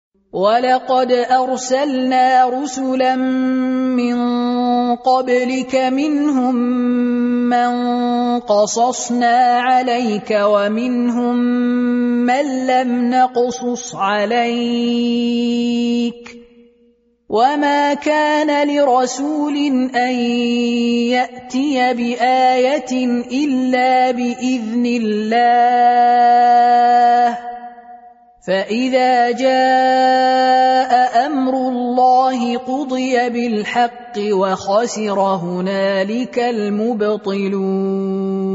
وَلَقَدْ أَرْسَلْنَا رُسُلًا مِّن قَبْلِكَ مِنْهُم مَّن قَصَصْنَا عَلَيْكَ وَمِنْهُم مَّن لَّمْ نَقْصُصْ عَلَيْكَ ۗ وَمَا كَانَ لِرَسُولٍ أَن يَأْتِيَ بِآيَةٍ إِلَّا بِإِذْنِ اللَّهِ ۚ فَإِذَا جَاءَ أَمْرُ اللَّهِ قُضِيَ بِالْحَقِّ وَخَسِرَ هُنَالِكَ الْمُبْطِلُونَ.